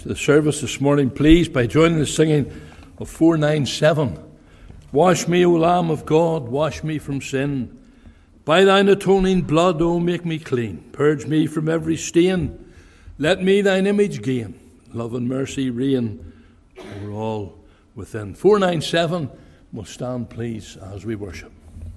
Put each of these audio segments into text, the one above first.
The service this morning, please, by joining the singing of 497. Wash me, O Lamb of God, wash me from sin. By thine atoning blood, O make me clean. Purge me from every stain. Let me thine image gain. Love and mercy reign over all within. 497, will stand, please, as we worship.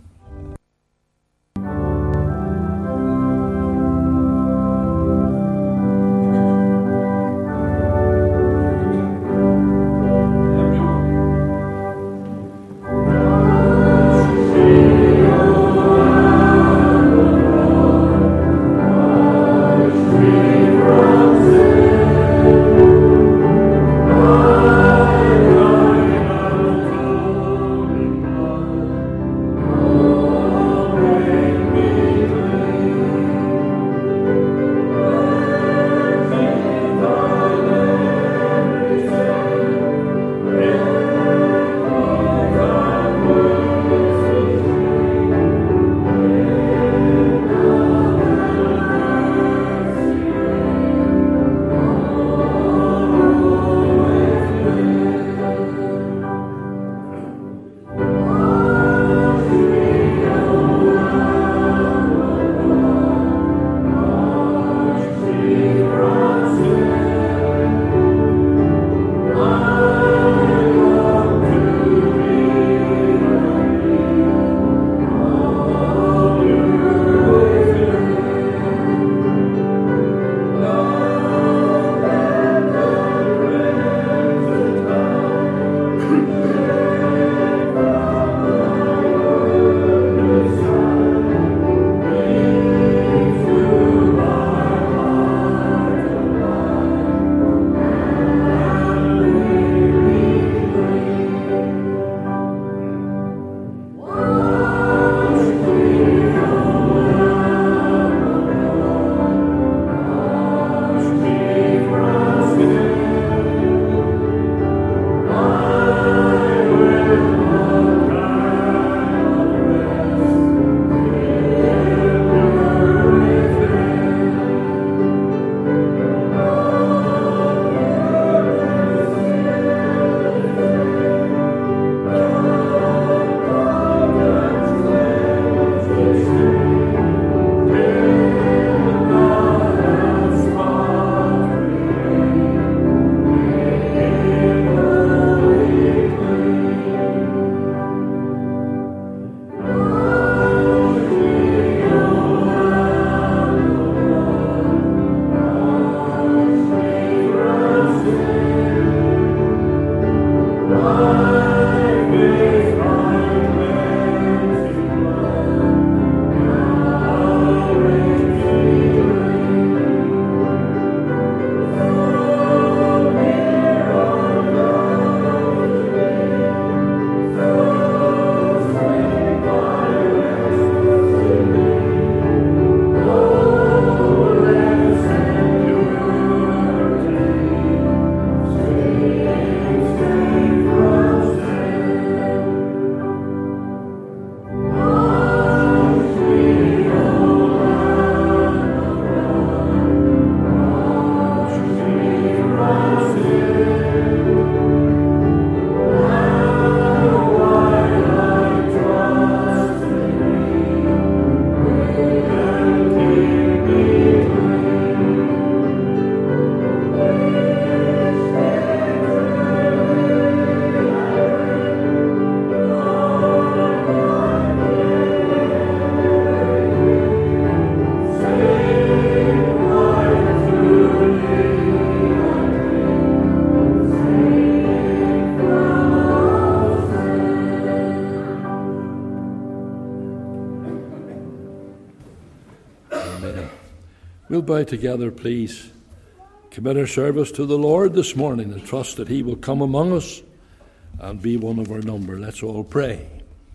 We'll bow together, please. Commit our service to the Lord this morning and trust that He will come among us and be one of our number. Let's all pray.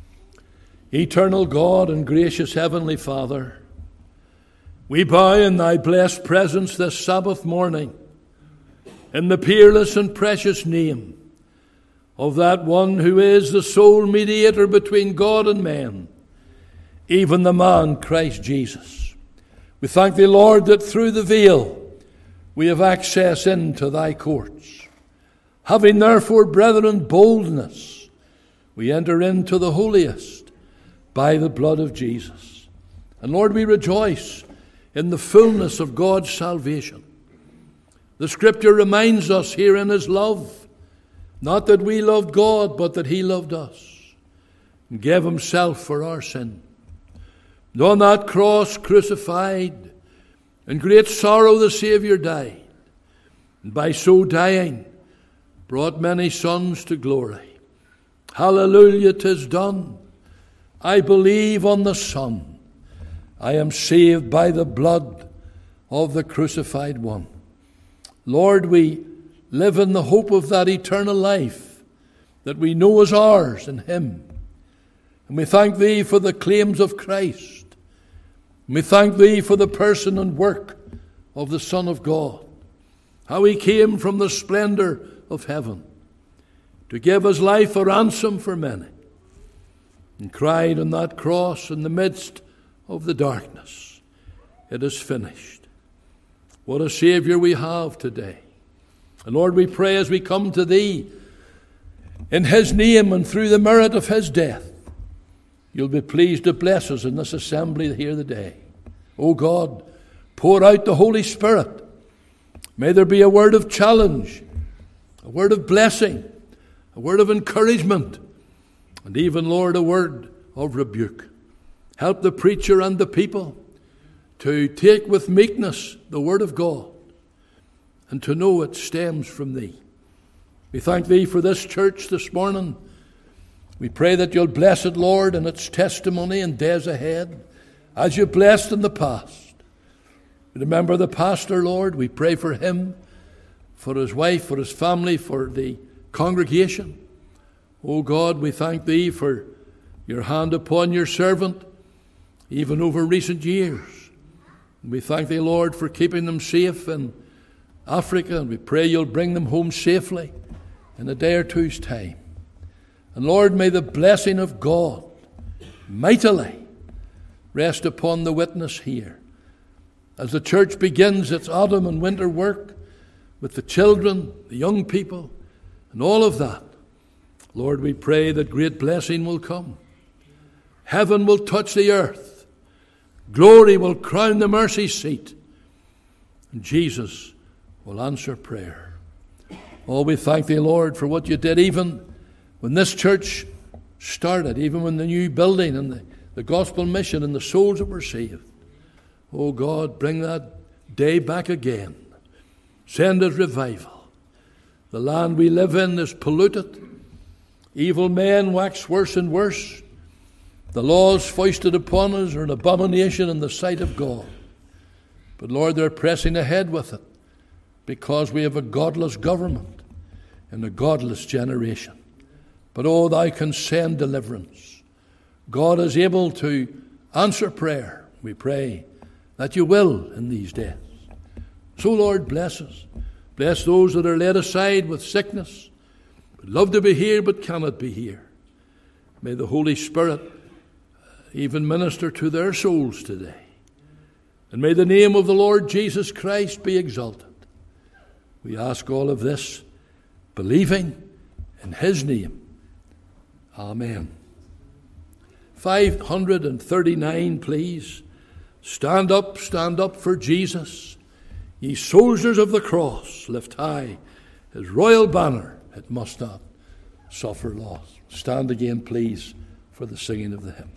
Eternal God and gracious Heavenly Father, we bow in Thy blessed presence this Sabbath morning in the peerless and precious name of that one who is the sole mediator between God and men, even the man Christ Jesus. We thank Thee, Lord, that through the veil we have access into thy courts. Having therefore, brethren, boldness, we enter into the holiest by the blood of Jesus. And Lord, we rejoice in the fullness of God's salvation. The Scripture reminds us here in his love, not that we loved God, but that he loved us and gave himself for our sin. And on that cross crucified, in great sorrow the Saviour died, and by so dying brought many sons to glory. Hallelujah, 'tis done. I believe on the Son. I am saved by the blood of the crucified one. Lord, we live in the hope of that eternal life that we know is ours in him. And we thank thee for the claims of Christ. And we thank thee for the person and work of the Son of God. How he came from the splendor of heaven to give his life a ransom for many, and cried on that cross in the midst of the darkness, "It is finished." What a Savior we have today. And Lord, we pray as we come to thee in his name and through the merit of his death, you'll be pleased to bless us in this assembly here today. O God, pour out the Holy Spirit. May there be a word of challenge, a word of blessing, a word of encouragement, and even, Lord, a word of rebuke. Help the preacher and the people to take with meekness the word of God and to know it stems from thee. We thank thee for this church this morning. We pray that you'll bless it, Lord, in its testimony in days ahead, as you blessed in the past. Remember the pastor, Lord. We pray for him, for his wife, for his family, for the congregation. O God, we thank thee for your hand upon your servant, even over recent years. And we thank thee, Lord, for keeping them safe in Africa, and we pray you'll bring them home safely in a day or two's time. And Lord, may the blessing of God mightily rest upon the witness here as the church begins its autumn and winter work with the children, the young people, and all of that. Lord, we pray that great blessing will come. Heaven will touch the earth. Glory will crown the mercy seat. And Jesus will answer prayer. Oh, we thank thee, Lord, for what you did even when this church started, even when the new building and the gospel mission and the souls that were saved. Oh, God, bring that day back again. Send us revival. The land we live in is polluted. Evil men wax worse and worse. The laws foisted upon us are an abomination in the sight of God. But Lord, they're pressing ahead with it because we have a godless government and a godless generation. But oh, thou can send deliverance. God is able to answer prayer. We pray that you will in these days. So Lord, bless us. Bless those that are laid aside with sickness, would love to be here but cannot be here. May the Holy Spirit even minister to their souls today. And may the name of the Lord Jesus Christ be exalted. We ask all of this, believing in his name. Amen. 539, please. Stand up for Jesus. Ye soldiers of the cross, lift high his royal banner. It must not suffer loss. Stand again, please, for the singing of the hymn.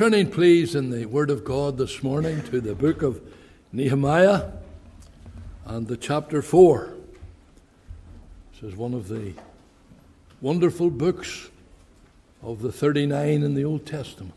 Turning, please, in the Word of God this morning to the book of Nehemiah and the chapter 4. This is one of the wonderful books of the 39 in the Old Testament.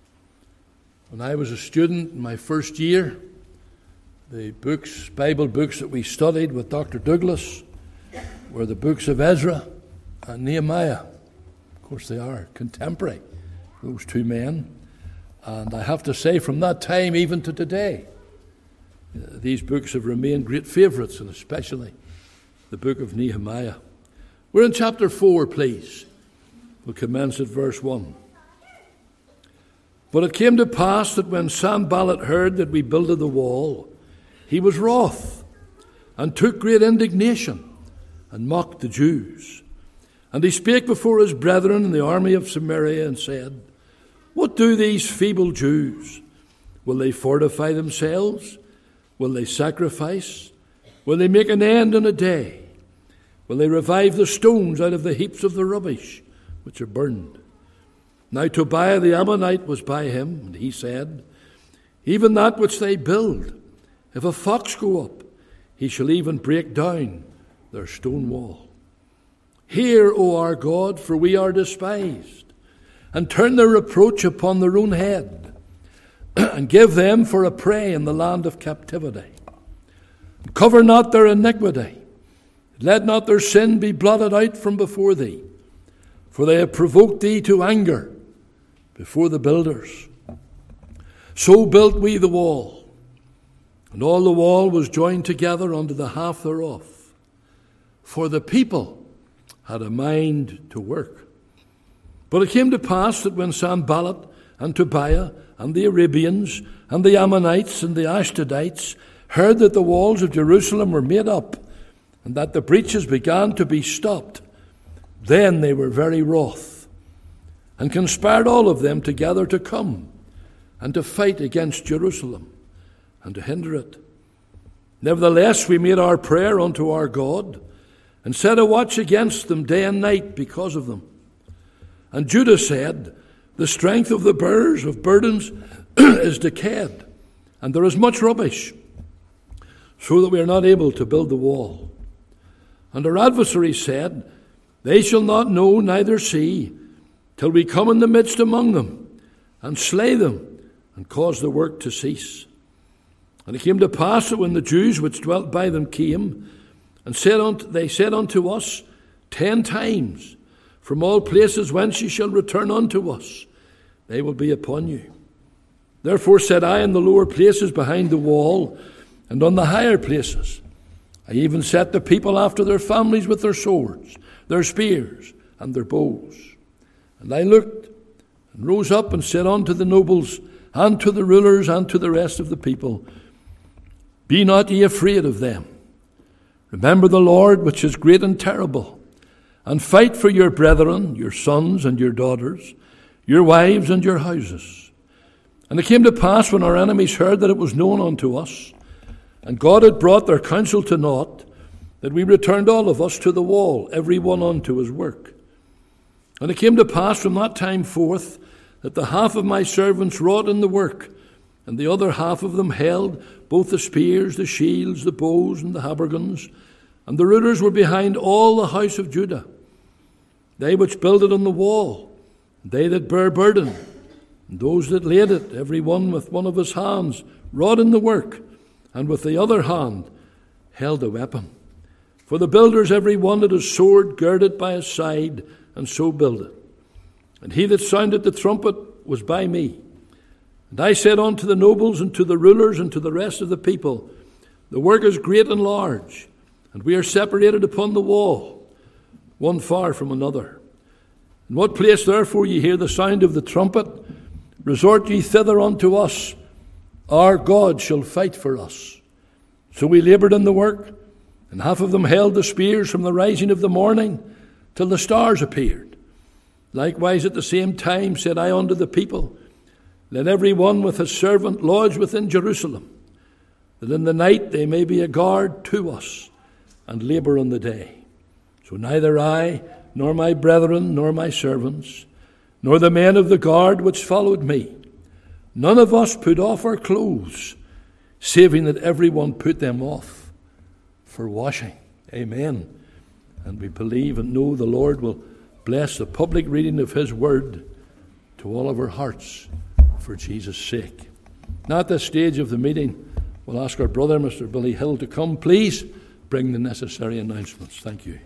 When I was a student in my first year, the Bible books that we studied with Dr. Douglas were the books of Ezra and Nehemiah. Of course, they are contemporary, those two men. And I have to say, from that time even to today, these books have remained great favourites, and especially the book of Nehemiah. We're in chapter 4, please. We'll commence at verse 1. But it came to pass that when Sanballat heard that we builded the wall, he was wroth, and took great indignation, and mocked the Jews. And he spake before his brethren in the army of Samaria, and said, What do these feeble Jews? Will they fortify themselves? Will they sacrifice? Will they make an end in a day? Will they revive the stones out of the heaps of the rubbish which are burned? Now Tobiah the Ammonite was by him, and he said, Even that which they build, if a fox go up, he shall even break down their stone wall. Hear, O our God, for we are despised, and turn their reproach upon their own head, and give them for a prey in the land of captivity. Cover not their iniquity, let not their sin be blotted out from before thee, for they have provoked thee to anger before the builders. So built we the wall, and all the wall was joined together unto the half thereof, for the people had a mind to work. But it came to pass that when Sanballat and Tobiah and the Arabians and the Ammonites and the Ashdodites heard that the walls of Jerusalem were made up, and that the breaches began to be stopped, then they were very wroth, and conspired all of them together to come and to fight against Jerusalem and to hinder it. Nevertheless, we made our prayer unto our God, and set a watch against them day and night because of them. And Judah said, The strength of the bearers of burdens is decayed, and there is much rubbish, so that we are not able to build the wall. And our adversaries said, They shall not know neither see, till we come in the midst among them, and slay them, and cause the work to cease. And it came to pass that when the Jews which dwelt by them came, and they said unto us 10 times, From all places whence ye shall return unto us, they will be upon you. Therefore said I in the lower places behind the wall, and on the higher places, I even set the people after their families with their swords, their spears, and their bows. And I looked, and rose up, and said unto the nobles, and to the rulers, and to the rest of the people, Be not ye afraid of them. Remember the Lord, which is great and terrible, and fight for your brethren, your sons and your daughters, your wives and your houses. And it came to pass, when our enemies heard that it was known unto us, and God had brought their counsel to naught, that we returned all of us to the wall, every one unto his work. And it came to pass from that time forth, that the half of my servants wrought in the work, and the other half of them held both the spears, the shields, the bows, and the habergeons, and the rulers were behind all the house of Judah. They which builded on the wall, they that bare burden, and those that laid it, every one with one of his hands, wrought in the work, and with the other hand held a weapon. For the builders every one had a sword girded by his side, and so builded. And he that sounded the trumpet was by me. And I said unto the nobles, and to the rulers, and to the rest of the people, The work is great and large, and we are separated upon the wall, one far from another. In what place therefore ye hear the sound of the trumpet, resort ye thither unto us. Our God shall fight for us. So we laboured in the work, and half of them held the spears from the rising of the morning till the stars appeared. Likewise at the same time said I unto the people, Let every one with his servant lodge within Jerusalem, that in the night they may be a guard to us, and labour in the day. So neither I, nor my brethren, nor my servants, nor the men of the guard which followed me, None of us put off our clothes, saving that everyone put them off for washing. Amen. And we believe and know the Lord will bless the public reading of his word to all of our hearts for Jesus' sake. Now at this stage of the meeting, we'll ask our brother, Mr. Billy Hill, to come. Please bring the necessary announcements. Thank you.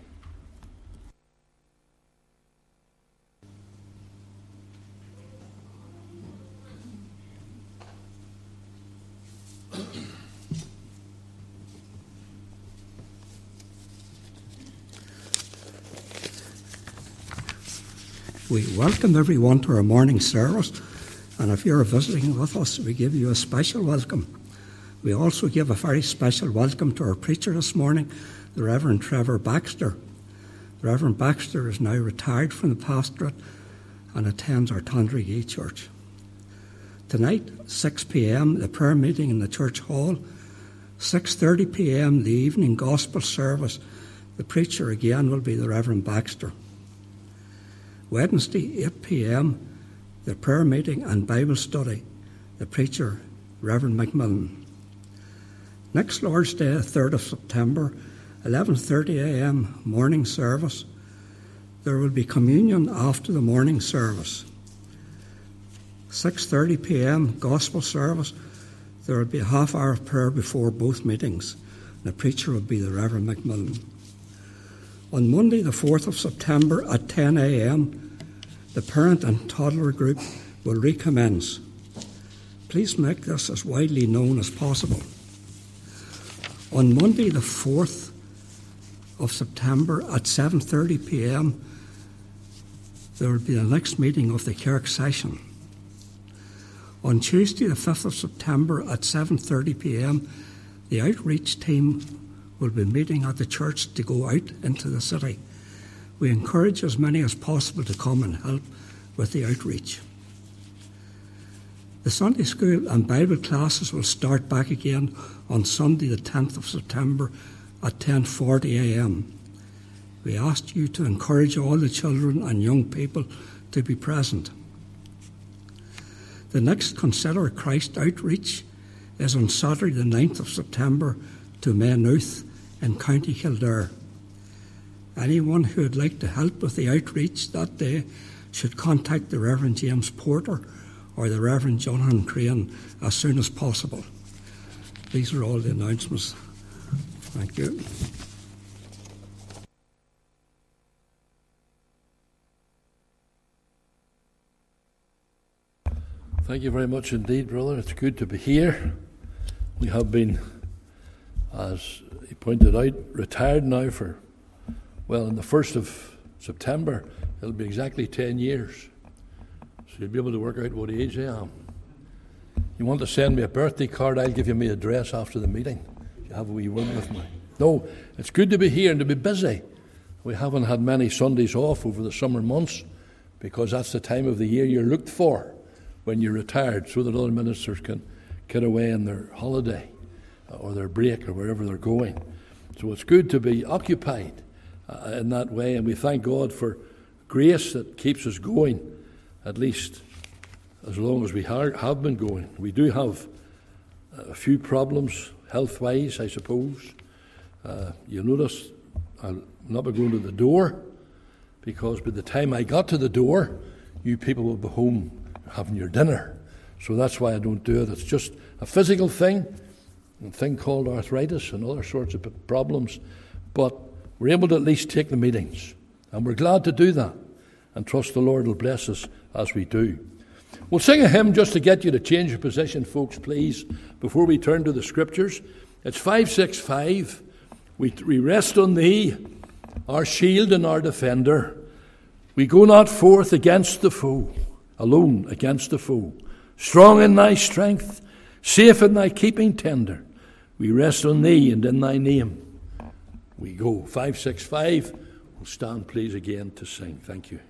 We welcome everyone to our morning service, and if you're visiting with us, we give you a special welcome. We also give a very special welcome to our preacher this morning, the Reverend Trevor Baxter. The Reverend Baxter is now retired from the pastorate and attends our Tandregee Church. Tonight, 6 p.m, the prayer meeting in the church hall. 6:30 p.m, the evening gospel service. The preacher again will be the Reverend Baxter. Wednesday, 8 p.m, the prayer meeting and Bible study. The preacher, Reverend McMillan. Next Lord's Day, 3rd of September, 11:30 a.m, morning service. There will be communion after the morning service. 6:30 p.m, gospel service. There will be a half hour of prayer before both meetings. The preacher will be the Reverend McMillan. On Monday, the 4th of September at 10 a.m, the parent and toddler group will recommence. Please make this as widely known as possible. On Monday, the 4th of September at 7:30 p.m, there will be the next meeting of the Kirk session. On Tuesday, the 5th of September at 7:30 p.m, the outreach team will be meeting at the church to go out into the city. We encourage as many as possible to come and help with the outreach. The Sunday school and Bible classes will start back again on Sunday the 10th of September at 10:40 a.m. We ask you to encourage all the children and young people to be present. The next Consider Christ outreach is on Saturday the 9th of September to Maynooth in County Kildare. Anyone who would like to help with the outreach that day should contact the Reverend James Porter or the Reverend Jonathan Crane as soon as possible. These are all the announcements. Thank you. Thank you very much indeed, brother. It's good to be here. We have been, as he pointed out, retired now for, well, on the 1st of September, it'll be exactly 10 years. So you'll be able to work out what age I am. You want to send me a birthday card, I'll give you my address after the meeting. You have a wee word with me. No, it's good to be here and to be busy. We haven't had many Sundays off over the summer months because that's the time of the year you're looked for when you're retired, so that other ministers can get away on their holiday or their break or wherever they're going. So it's good to be occupied in that way, and we thank God for grace that keeps us going, at least as long as we have been going. We do have a few problems health-wise, I suppose. You'll notice I'll not be going to the door, because by the time I got to the door, you people will be home having your dinner. So that's why I don't do it. It's just a physical thing, a thing called arthritis and other sorts of problems. But we're able to at least take the meetings, and we're glad to do that, and trust the Lord will bless us as we do. We'll sing a hymn just to get you to change your position, folks, please, before we turn to the Scriptures. It's 565. We rest on Thee, our shield and our defender. We go not forth against the foe, alone against the foe. Strong in Thy strength, safe in Thy keeping tender. We rest on Thee, and in Thy name we go. 565. We'll stand, please, again to sing. Thank you.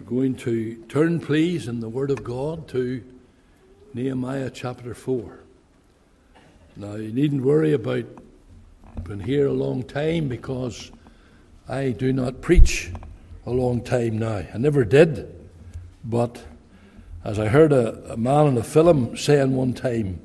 going to turn, please, in the Word of God to Nehemiah chapter 4. Now, you needn't worry about being here a long time, because I do not preach a long time now. I never did. But as I heard a man in a film saying one time,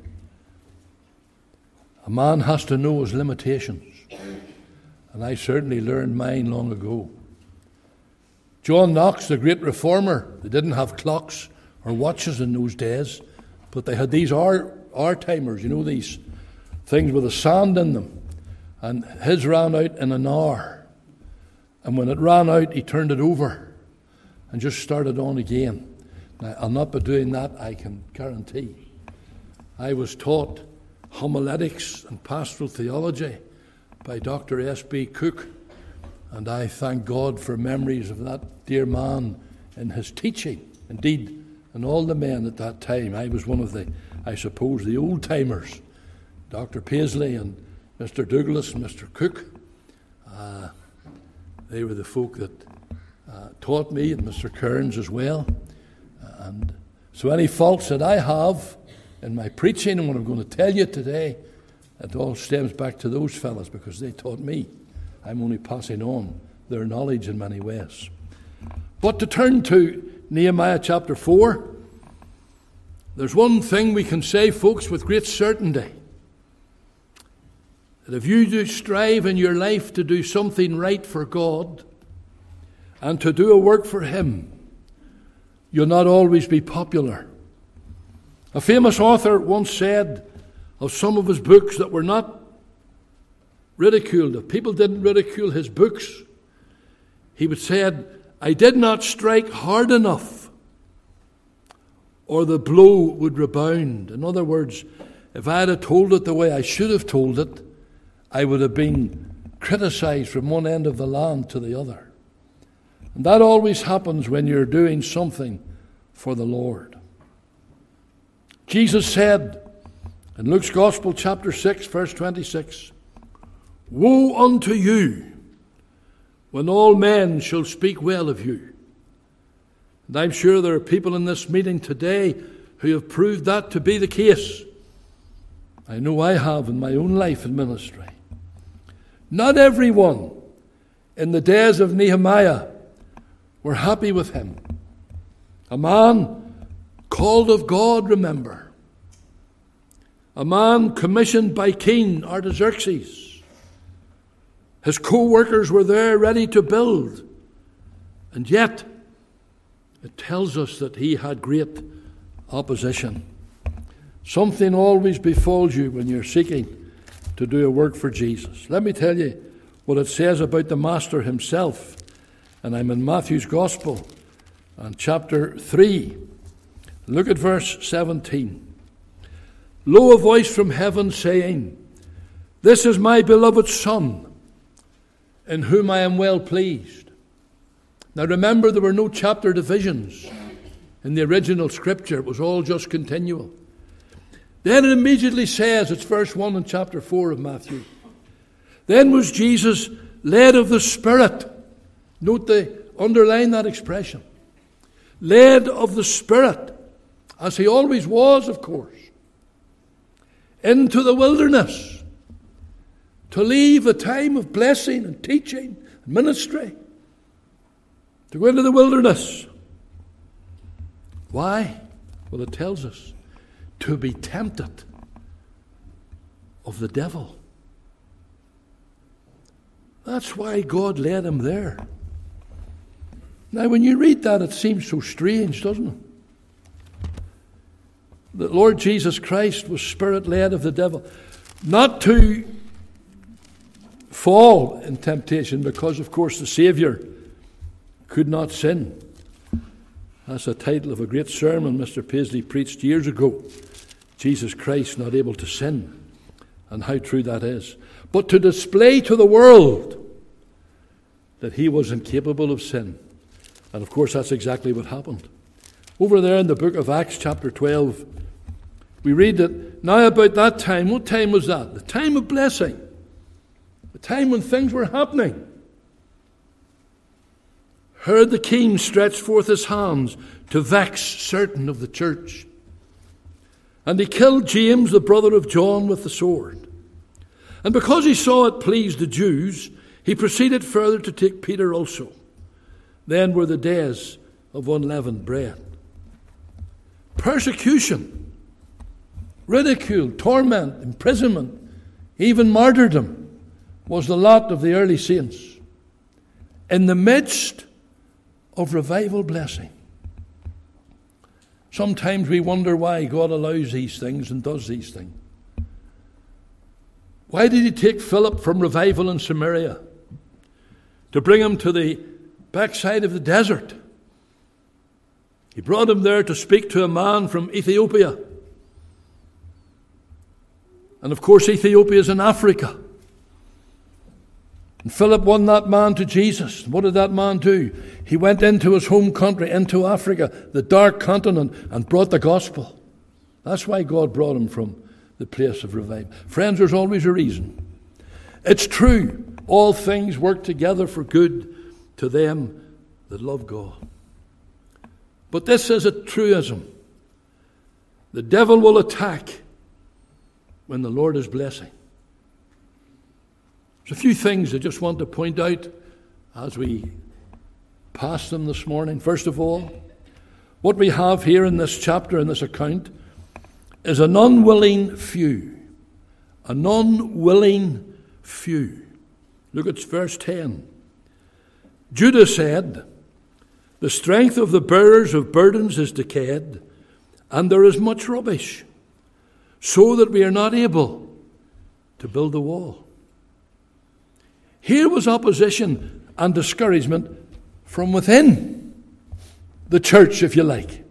a man has to know his limitations. And I certainly learned mine long ago. John Knox, the great reformer, they didn't have clocks or watches in those days, but they had these hour timers, these things with a sand in them. And his ran out in an hour. And when it ran out, he turned it over and just started on again. Now, I'll not be doing that, I can guarantee. I was taught homiletics and pastoral theology by Dr. S.B. Cook, and I thank God for memories of that dear man in his teaching. Indeed, and all the men at that time, I was one of the old-timers. Dr. Paisley and Mr. Douglas and Mr. Cook, they were the folk that taught me, and Mr. Kearns as well. And so any faults that I have in my preaching and what I'm going to tell you today, it all stems back to those fellas, because they taught me. I'm only passing on their knowledge in many ways. But to turn to Nehemiah chapter 4, there's one thing we can say, folks, with great certainty. That if you do strive in your life to do something right for God and to do a work for Him, you'll not always be popular. A famous author once said of some of his books that were not ridiculed, if people didn't ridicule his books, he would say, I did not strike hard enough, or the blow would rebound. In other words, if I had told it the way I should have told it, I would have been criticized from one end of the land to the other. And that always happens when you're doing something for the Lord. Jesus said in Luke's Gospel, chapter 6, verse 26, Woe unto you when all men shall speak well of you. And I'm sure there are people in this meeting today who have proved that to be the case. I know I have in my own life and ministry. Not everyone in the days of Nehemiah were happy with him. A man called of God, remember. A man commissioned by King Artaxerxes. His co-workers were there ready to build. And yet, it tells us that he had great opposition. Something always befalls you when you're seeking to do a work for Jesus. Let me tell you what it says about the Master himself. And I'm in Matthew's Gospel and chapter 3. Look at verse 17. Lo, a voice from heaven saying, This is my beloved Son, in whom I am well pleased. Now remember, there were no chapter divisions in the original scripture. It was all just continual. Then it immediately says, it's verse 1 in chapter 4 of Matthew. Then was Jesus led of the Spirit. Note underline that expression. Led of the Spirit, as he always was, of course, into the wilderness to leave a time of blessing and teaching and ministry, to go into the wilderness. Why? Well, it tells us to be tempted of the devil. That's why God led him there. Now, when you read that, it seems so strange, doesn't it? That Lord Jesus Christ was Spirit-led of the devil. Not to fall in temptation, because, of course, the Saviour could not sin. That's the title of a great sermon Mr. Paisley preached years ago. Jesus Christ not able to sin, and how true that is. But to display to the world that he was incapable of sin. And of course that's exactly what happened. Over there in the book of Acts chapter 12, we read that now about that time, what time was that? The time of blessing. The time when things were happening. Herod the king stretched forth his hands to vex certain of the church. And he killed James, the brother of John, with the sword. And because he saw it pleased the Jews, he proceeded further to take Peter also. Then were the days of unleavened bread. Persecution, ridicule, torment, imprisonment, even martyrdom was the lot of the early saints in the midst of revival blessing. Sometimes we wonder why God allows these things and does these things. Why did he take Philip from revival in Samaria to bring him to the backside of the desert? He brought him there to speak to a man from Ethiopia. And of course, Ethiopia is in Africa. And Philip won that man to Jesus. What did that man do? He went into his home country, into Africa, the dark continent, and brought the gospel. That's why God brought him from the place of revival. Friends, there's always a reason. It's true. All things work together for good to them that love God. But this is a truism. The devil will attack when the Lord is blessing. There's a few things I just want to point out as we pass them this morning. First of all, what we have here in this chapter, in this account, is an unwilling few. An unwilling few. Look at verse 10. Judah said, "The strength of the bearers of burdens is decayed, and there is much rubbish, so that we are not able to build the wall." Here was opposition and discouragement from within the church, if you like.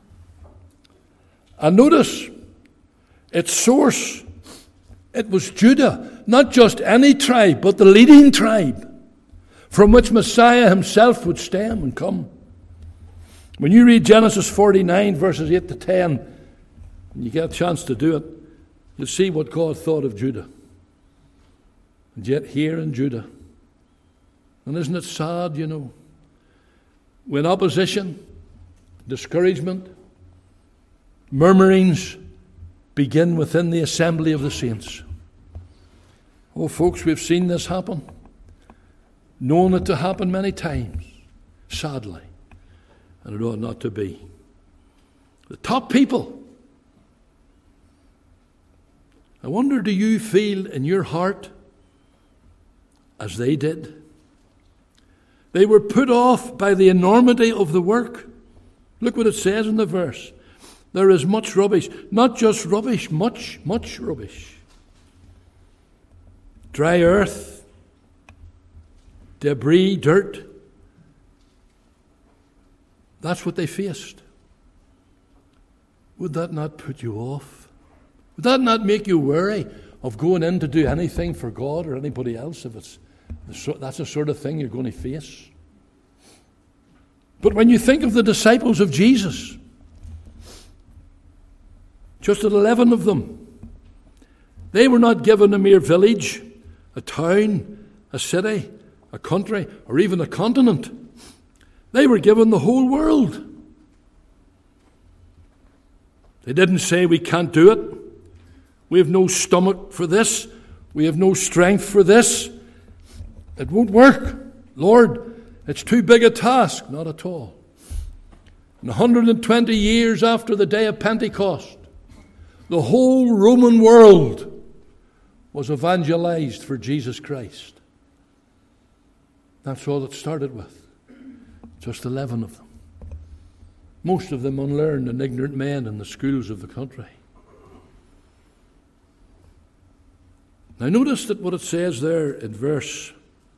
And notice, its source, it was Judah, not just any tribe, but the leading tribe, from which Messiah himself would stem and come. When you read Genesis 49, verses 8 to 10, and you get a chance to do it, you'll see what God thought of Judah. And yet here in Judah, and isn't it sad, when opposition, discouragement, murmurings begin within the assembly of the saints. Oh, folks, we've seen this happen, known it to happen many times, sadly, and it ought not to be. The top people, I wonder, do you feel in your heart as they did? They were put off by the enormity of the work. Look what it says in the verse. There is much rubbish. Not just rubbish, much rubbish. Dry earth, debris, dirt. That's what they faced. Would that not put you off? Would that not make you wary of going in to do anything for God or anybody else if that's the sort of thing you're going to face? But when you think of the disciples of Jesus, just 11 of them, they were not given a mere village, a town, a city, a country, or even a continent. They were given the whole world. They didn't say, "We can't do it. We have no stomach for this. We have no strength for this. It won't work. Lord, it's too big a task." Not at all. And 120 years after the day of Pentecost, the whole Roman world was evangelized for Jesus Christ. That's all it started with. Just 11 of them. Most of them unlearned and ignorant men in the schools of the country. Now notice that what it says there in verse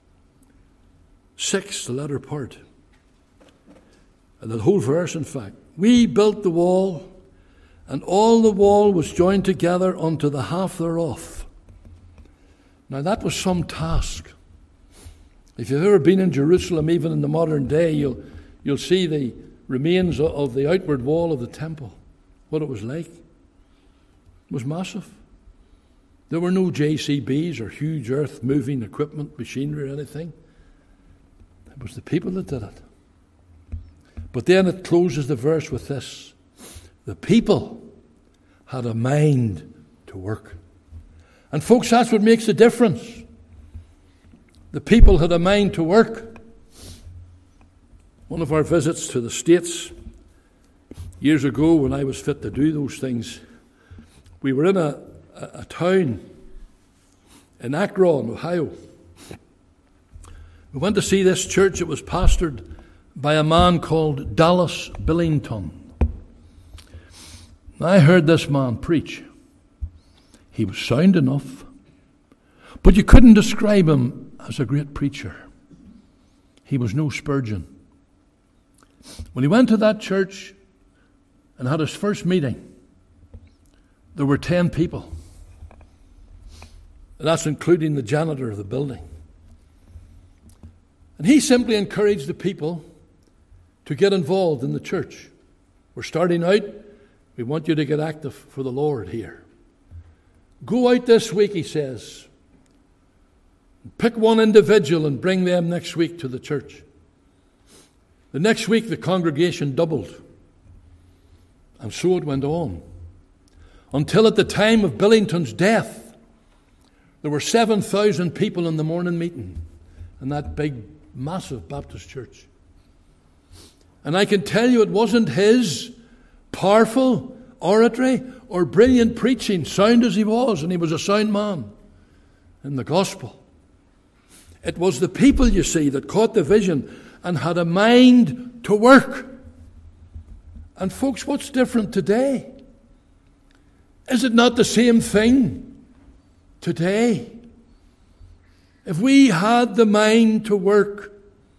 6, the latter part, and the whole verse in fact. "We built the wall, and all the wall was joined together unto the half thereof." Now that was some task. If you've ever been in Jerusalem, even in the modern day, you'll see the remains of the outward wall of the temple, what it was like. It was massive. There were no JCBs or huge earth-moving equipment, machinery or anything. It was the people that did it. But then it closes the verse with this. The people had a mind to work. And folks, that's what makes the difference. The people had a mind to work. One of our visits to the States years ago, when I was fit to do those things, we were in a town in Akron, Ohio. We went to see this church. It was pastored by a man called Dallas Billington. I heard this man preach. He was sound enough, but you couldn't describe him as a great preacher. He was no Spurgeon. When he went to that church and had his first meeting, there were 10 people. And that's including the janitor of the building. And he simply encouraged the people to get involved in the church. We're starting out. We want you to get active for the Lord here. Go out this week, he says. Pick one individual and bring them next week to the church. The next week, the congregation doubled. And so it went on. Until at the time of Billington's death, there were 7,000 people in the morning meeting in that big, massive Baptist church. And I can tell you it wasn't his powerful oratory or brilliant preaching, sound as he was, and he was a sound man in the gospel. It was the people, you see, that caught the vision and had a mind to work. And folks, what's different today? Is it not the same thing today? If we had the mind to work,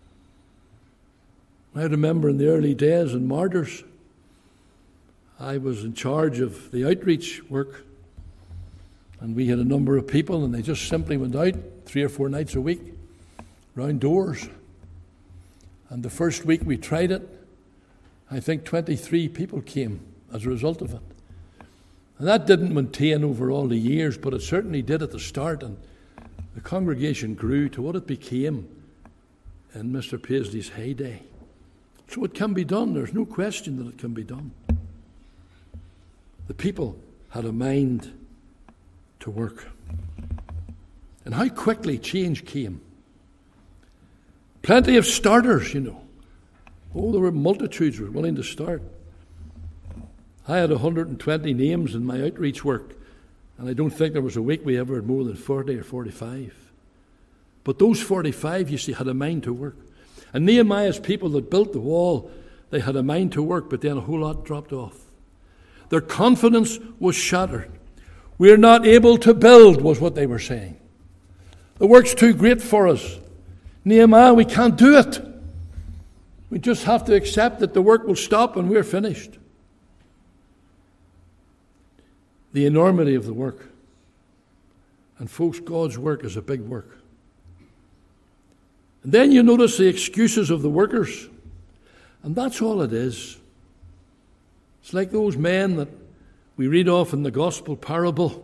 I remember in the early days in Martyrs, I was in charge of the outreach work, and we had a number of people, and they just simply went out 3 or 4 nights a week, round doors. And the first week we tried it, I think 23 people came as a result of it. And that didn't maintain over all the years, but it certainly did at the start, and the congregation grew to what it became in Mr. Paisley's heyday. So it can be done. There's no question that it can be done. The people had a mind to work. And how quickly change came. Plenty of starters, you know. Oh, there were multitudes who were willing to start. I had 120 names in my outreach work, and I don't think there was a week we ever had more than 40 or 45. But those 45, you see, had a mind to work. And Nehemiah's people that built the wall, they had a mind to work, but then a whole lot dropped off. Their confidence was shattered. We're not able to build, was what they were saying. The work's too great for us. Nehemiah, we can't do it. We just have to accept that the work will stop and we're finished. The enormity of the work. And folks, God's work is a big work. And then you notice the excuses of the workers. And that's all it is. It's like those men that we read off in the gospel parable.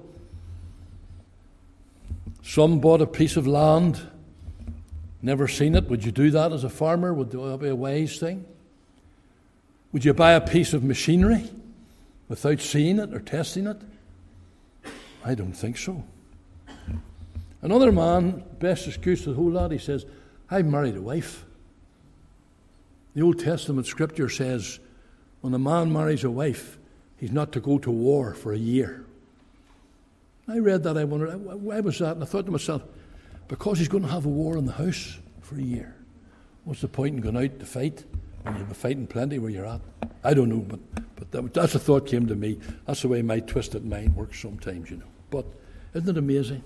Some bought a piece of land, never seen it. Would you do that as a farmer? Would that be a wise thing? Would you buy a piece of machinery without seeing it or testing it? I don't think so. Another man, best excuse of the whole lot, he says, I married a wife. The Old Testament scripture says, when a man marries a wife, he's not to go to war for a year. I read that, I wondered, why was that? And I thought to myself, because he's going to have a war in the house for a year. What's the point in going out to fight when you'll be fighting plenty where you're at? I don't know, but that's a thought came to me. That's the way my twisted mind works sometimes, you know. But isn't it amazing?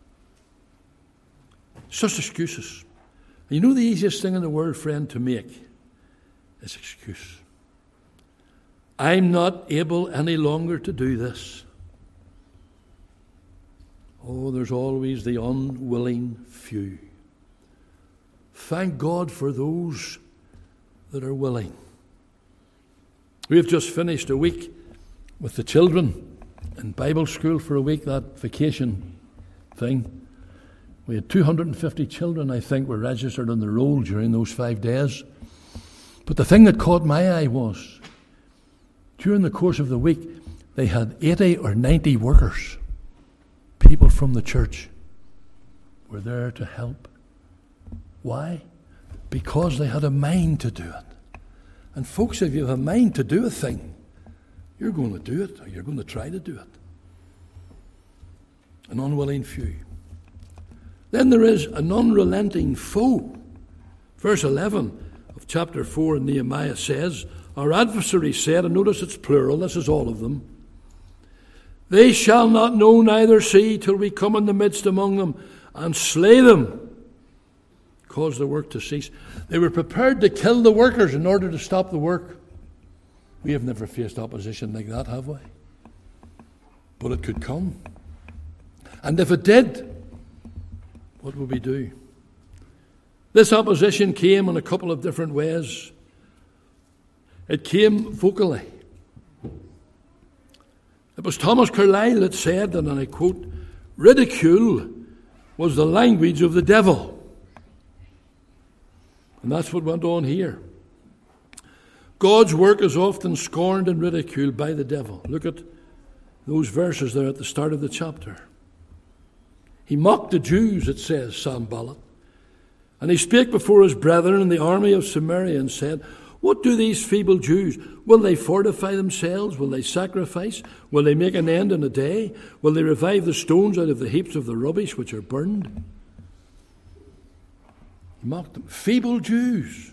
It's just excuses. And you know the easiest thing in the world, friend, to make is excuse. I'm not able any longer to do this. Oh, there's always the unwilling few. Thank God for those that are willing. We have just finished a week with the children in Bible school for a week, that vacation thing. We had 250 children, I think, were registered on the roll during those 5 days. But the thing that caught my eye was, during the course of the week, they had 80 or 90 workers, people from the church, were there to help. Why? Because they had a mind to do it. And folks, if you have a mind to do a thing, you're going to do it, or you're going to try to do it. An unwilling few. Then there is an unrelenting foe. Verse 11 of chapter 4 in Nehemiah says, our adversary said, and notice it's plural, this is all of them, they shall not know neither see till we come in the midst among them and slay them, cause the work to cease. They were prepared to kill the workers in order to stop the work. We have never faced opposition like that, have we? But it could come. And if it did, what would we do? This opposition came in a couple of different ways. It came vocally. It was Thomas Carlyle that said, and I quote, ridicule was the language of the devil. And that's what went on here. God's work is often scorned and ridiculed by the devil. Look at those verses there at the start of the chapter. He mocked the Jews, it says, Sanballat. And he spake before his brethren in the army of Samaria and said, what do these feeble Jews? Will they fortify themselves? Will they sacrifice? Will they make an end in a day? Will they revive the stones out of the heaps of the rubbish which are burned? He mocked them. Feeble Jews.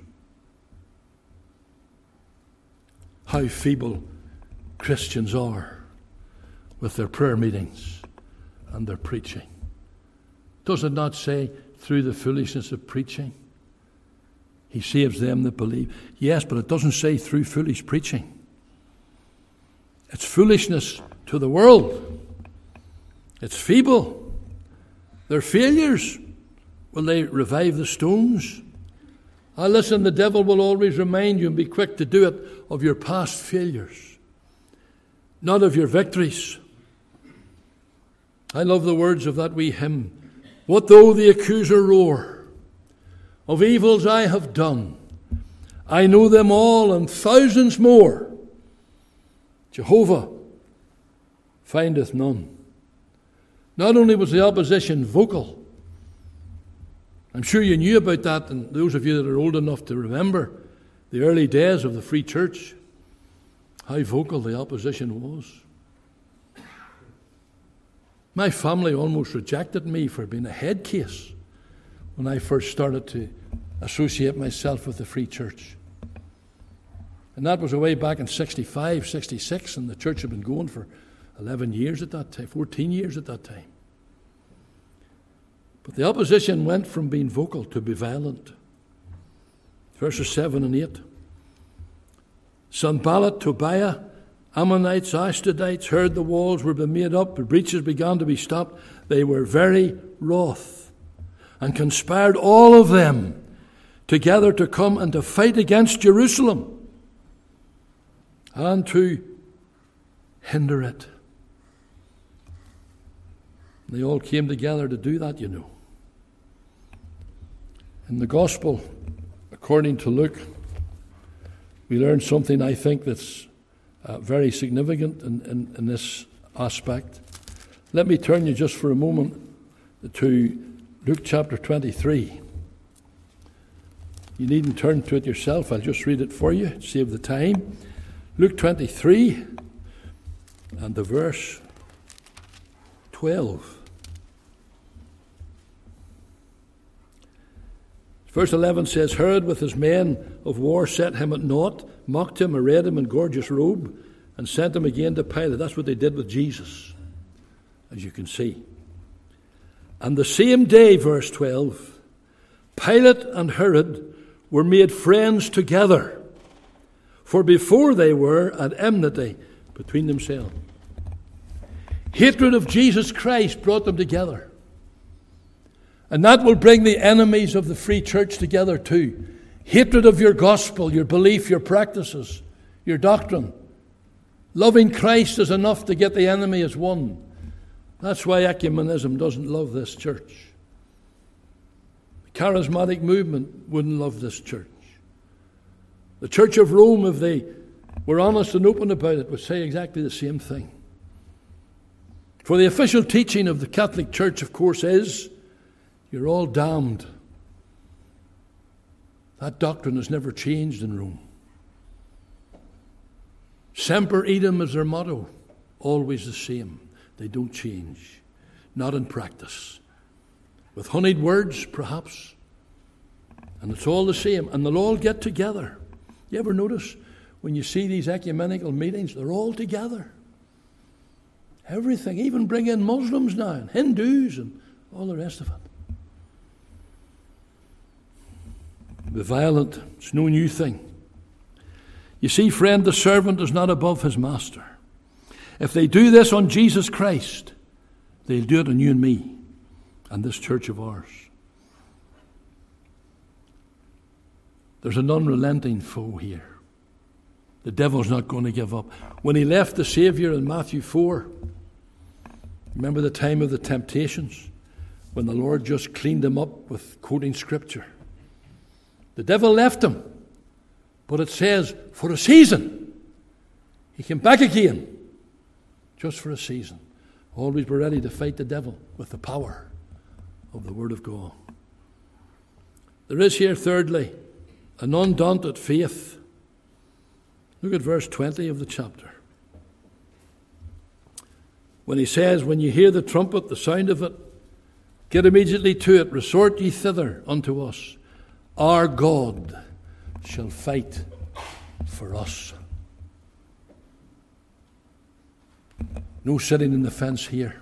How feeble Christians are with their prayer meetings and their preaching. Does it not say, through the foolishness of preaching, He saves them that believe? Yes, but it doesn't say through foolish preaching. It's foolishness to the world. It's feeble. They're failures. Will they revive the stones? Listen, the devil will always remind you, and be quick to do it, of your past failures, not of your victories. I love the words of that wee hymn. What though the accuser roar? Of evils I have done. I know them all and thousands more. Jehovah findeth none. Not only was the opposition vocal, I'm sure you knew about that, and those of you that are old enough to remember the early days of the Free Church, how vocal the opposition was. My family almost rejected me for being a head case when I first started to associate myself with the Free Church. And that was way back in 65, 66, and the church had been going for 11 years at that time, 14 years at that time. But the opposition went from being vocal to be violent. Verses 7 and 8. Sanballat, Tobiah, Ammonites, Ashdodites heard the walls were being made up, the breaches began to be stopped. They were very wroth and conspired all of them together to come and to fight against Jerusalem and to hinder it. They all came together to do that, you know. In the Gospel, according to Luke, we learn something I think that's very significant in this aspect. Let me turn you just for a moment to Luke chapter 23. You needn't turn to it yourself. I'll just read it for you, save the time. Luke 23 and the verse 12. Verse 11 says, Herod with his men of war set him at naught, mocked him, arrayed him in gorgeous robe, and sent him again to Pilate. That's what they did with Jesus, as you can see. And the same day, verse 12, Pilate and Herod were made friends together, for before they were at enmity between themselves. Hatred of Jesus Christ brought them together. And that will bring the enemies of the Free Church together too. Hatred of your gospel, your belief, your practices, your doctrine. Loving Christ is enough to get the enemy as one. That's why ecumenism doesn't love this church. The charismatic movement wouldn't love this church. The Church of Rome, if they were honest and open about it, would say exactly the same thing. For the official teaching of the Catholic Church, of course, is you're all damned. That doctrine has never changed in Rome. Semper idem is their motto, always the same. They don't change, not in practice. With honeyed words, perhaps, and it's all the same, and they'll all get together. You ever notice when you see these ecumenical meetings, they're all together. Everything, even bring in Muslims now, and Hindus, and all the rest of it. Be violent, it's no new thing. You see, friend, the servant is not above his master. If they do this on Jesus Christ, they'll do it on you and me and this church of ours. There's an unrelenting foe here. The devil's not going to give up. When he left the Savior in Matthew 4, remember the time of the temptations, when the Lord just cleaned him up with quoting Scripture. The devil left him, but it says, for a season. He came back again, just for a season. Always be ready to fight the devil with the power of the Word of God. There is here, thirdly, an undaunted faith. Look at verse 20 of the chapter. When he says, when you hear the trumpet, the sound of it, get immediately to it, resort ye thither unto us. Our God shall fight for us. No sitting in the fence here.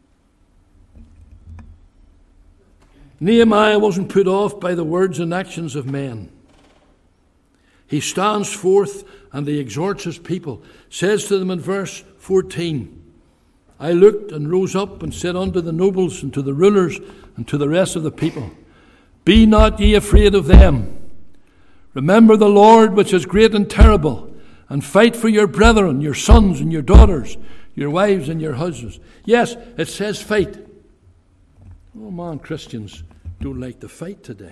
Nehemiah wasn't put off by the words and actions of men. He stands forth and he exhorts his people. Says to them in verse 14, I looked and rose up and said unto the nobles and to the rulers and to the rest of the people, be not ye afraid of them. Remember the Lord which is great and terrible, and fight for your brethren, your sons and your daughters, your wives and your husbands. Yes, it says fight. Oh man, Christians don't like to fight today.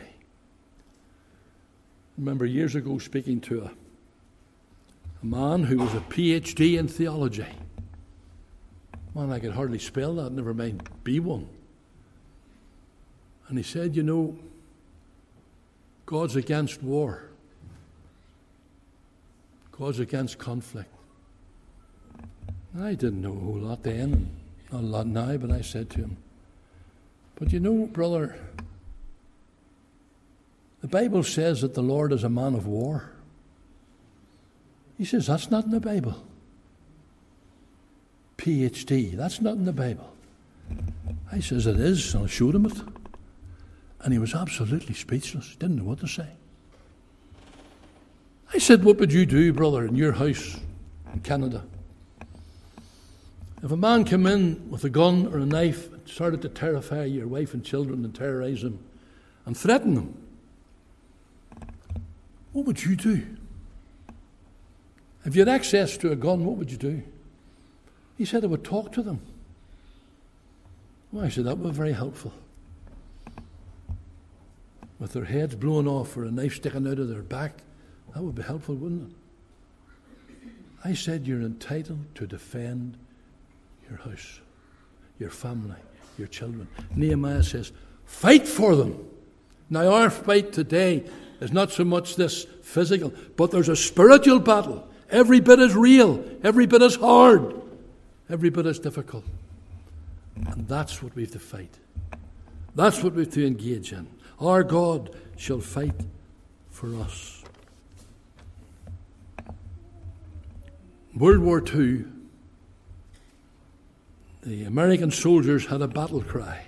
I remember years ago speaking to a man who was a PhD in theology. Man, I could hardly spell that, never mind be one. And he said, you know, God's against war. God's against conflict. I didn't know a whole lot then, and not a lot now, but I said to him, but you know, brother, the Bible says that the Lord is a man of war. He says, that's not in the Bible. PhD, that's not in the Bible. I says, it is, and I showed him it. And he was absolutely speechless. He didn't know what to say. I said, what would you do, brother, in your house in Canada? If a man came in with a gun or a knife and started to terrify your wife and children and terrorize them and threaten them, what would you do? If you had access to a gun, what would you do? He said, I would talk to them. Well, I said, that would be very helpful. With their heads blown off or a knife sticking out of their back, that would be helpful, wouldn't it? I said, you're entitled to defend your house, your family, your children. Nehemiah says, fight for them. Now our fight today is not so much this physical, but there's a spiritual battle. Every bit as real, every bit as hard, every bit as difficult. And that's what we have to fight. That's what we have to engage in. Our God shall fight for us. World War II, the American soldiers had a battle cry.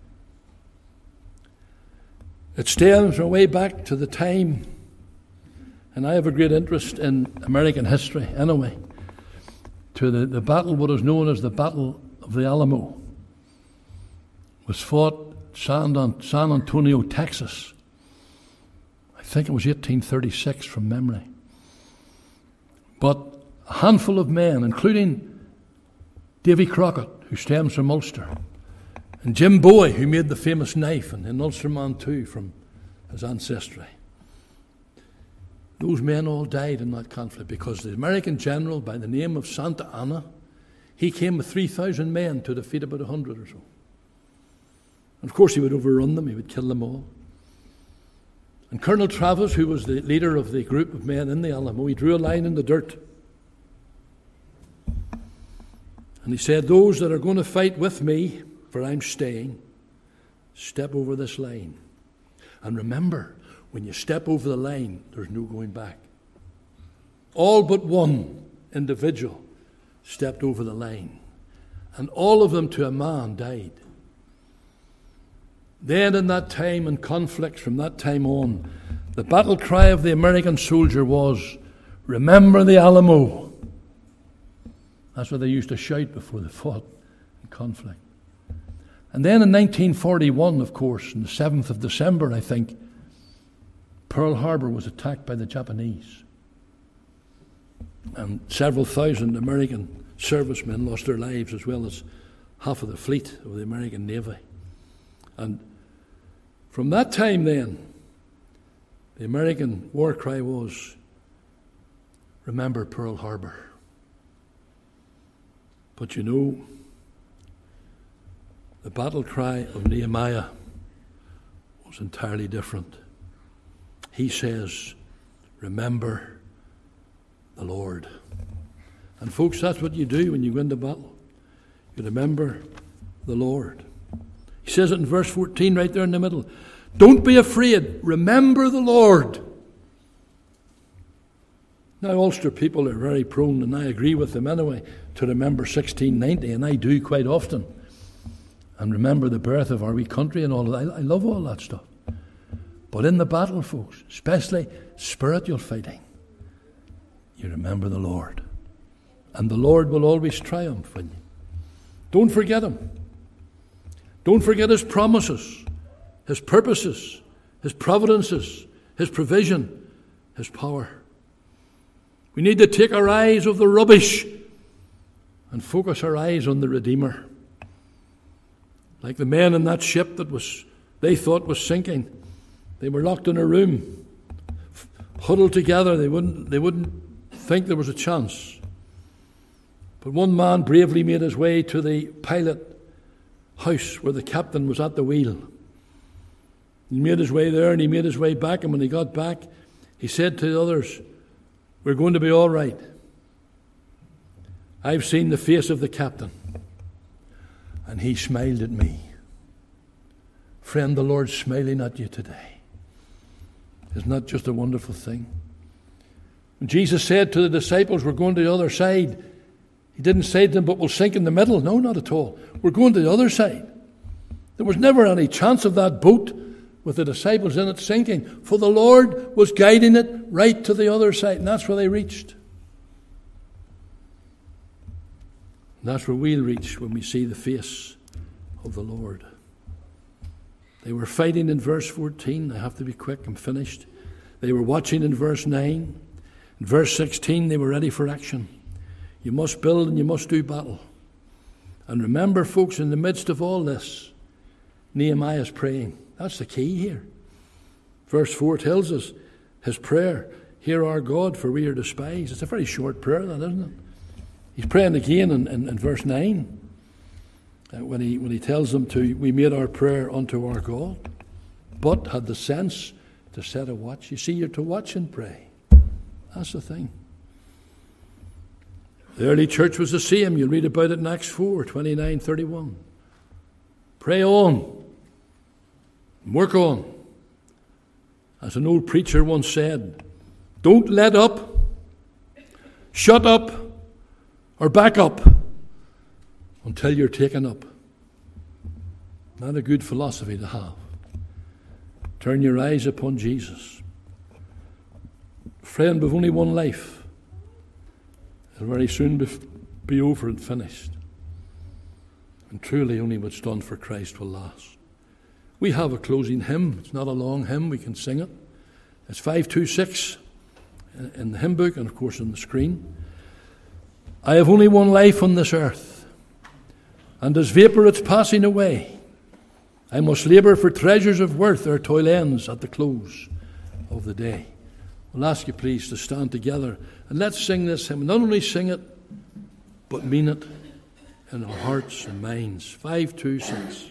It stems our way back to the time, and I have a great interest in American history anyway, to the battle, what is known as the Battle of the Alamo. It was fought San Antonio, Texas. I think it was 1836 from memory. But a handful of men, including Davy Crockett, who stems from Ulster, and Jim Bowie, who made the famous knife, and an Ulsterman too from his ancestry. Those men all died in that conflict because the American general by the name of Santa Anna, he came with 3,000 men to defeat about 100 or so. And of course he would overrun them, he would kill them all. And Colonel Travis, who was the leader of the group of men in the Alamo, he drew a line in the dirt. And he said, those that are going to fight with me, for I'm staying, step over this line. And remember, when you step over the line, there's no going back. All but one individual stepped over the line. And all of them to a man died. Then in that time, in conflicts from that time on, the battle cry of the American soldier was, remember the Alamo. That's what they used to shout before they fought in conflict. And then in 1941, of course, on the 7th of December, I think, Pearl Harbor was attacked by the Japanese. And several thousand American servicemen lost their lives, as well as half of the fleet of the American Navy. And from that time then, the American war cry was, remember Pearl Harbor. But you know, the battle cry of Nehemiah was entirely different. He says, remember the Lord. And folks, that's what you do when you go into battle. You remember the Lord. He says it in verse 14 right there in the middle. Don't be afraid. Remember the Lord. Now, Ulster people are very prone, and I agree with them anyway, to remember 1690, and I do quite often. And remember the birth of our wee country and all of that. I love all that stuff. But in the battle, folks, especially spiritual fighting, you remember the Lord. And the Lord will always triumph in you. Don't forget Him. Don't forget His promises, His purposes, His providences, His provision, His power. We need to take our eyes off the rubbish and focus our eyes on the Redeemer. Like the men in that ship that they thought was sinking. They were locked in a room, huddled together. They wouldn't think there was a chance. But one man bravely made his way to the pilot house where the captain was at the wheel. He made his way there and he made his way back, and when he got back, he said to the others, we're going to be all right. I've seen the face of the captain, and he smiled at me. Friend, the Lord's smiling at you today. Isn't that just a wonderful thing? When Jesus said to the disciples, we're going to the other side, He didn't say to them, but we'll sink in the middle. No, not at all. We're going to the other side. There was never any chance of that boat with the disciples in it sinking, for the Lord was guiding it right to the other side, and that's where they reached. And that's where we'll reach when we see the face of the Lord. They were fighting in verse 14. I have to be quick, I'm finished. They were watching in verse 9. In verse 16, they were ready for action. You must build and you must do battle. And remember, folks, in the midst of all this, Nehemiah is praying. That's the key here. Verse 4 tells us his prayer, hear our God, for we are despised. It's a very short prayer, that, isn't it? He's praying again in verse 9 when he tells them we made our prayer unto our God, but had the sense to set a watch. You see, you're to watch and pray. That's the thing. The early church was the same. You'll read about it in Acts 4, 29, 31. Pray on. Work on. As an old preacher once said, don't let up, shut up, or back up until you're taken up. Not a good philosophy to have. Turn your eyes upon Jesus. Friend, we've only one life. It'll very soon be over and finished. And truly only what's done for Christ will last. We have a closing hymn. It's not a long hymn. We can sing it. It's 526 in the hymn book and, of course, on the screen. I have only one life on this earth, and as vapour it's passing away. I must labour for treasures of worth. Our toil ends at the close of the day. I'll ask you please to stand together and let's sing this hymn. Not only sing it, but mean it in our hearts and minds. 526.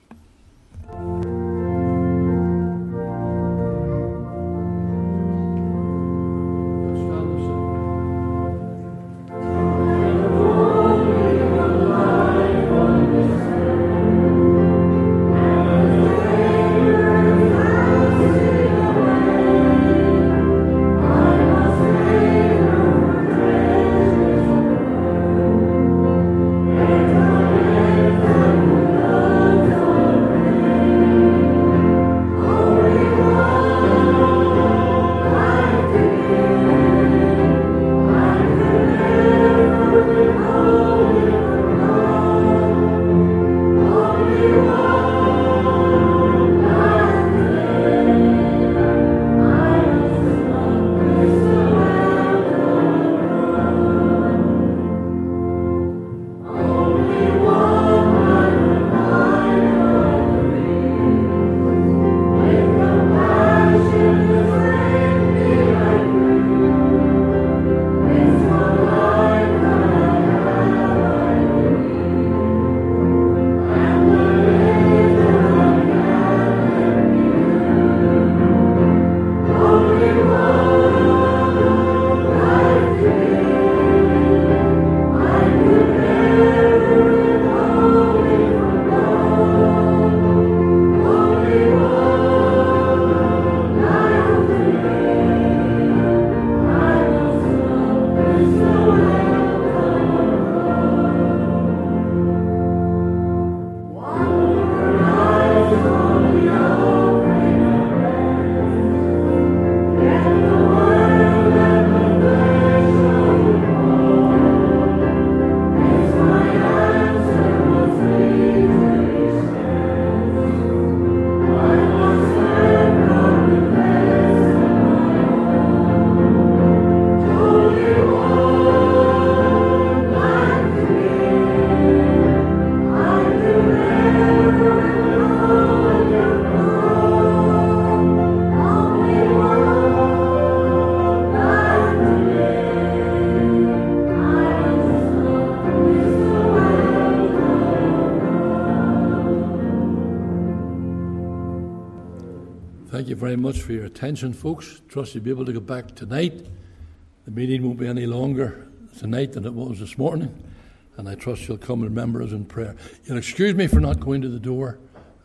Thank you very much for your attention, folks. Trust you'll be able to go back tonight. The meeting won't be any longer tonight than it was this morning, and I trust you'll come and remember us in prayer. You'll excuse me for not going to the door.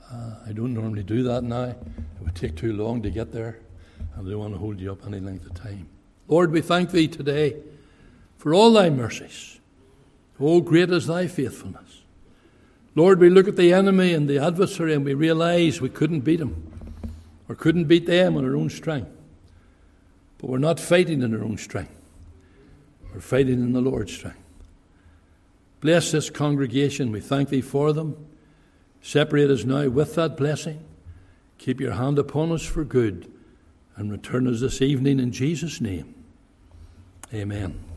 I don't normally do that now. It would take too long to get there, and I don't want to hold you up any length of time. Lord, we thank Thee today for all Thy mercies. Oh, great is Thy faithfulness. Lord, we look at the enemy and the adversary and we realize we couldn't beat him. Or couldn't beat them on our own strength. But we're not fighting in our own strength. We're fighting in the Lord's strength. Bless this congregation. We thank Thee for them. Separate us now with that blessing. Keep your hand upon us for good. And return us this evening in Jesus' name. Amen.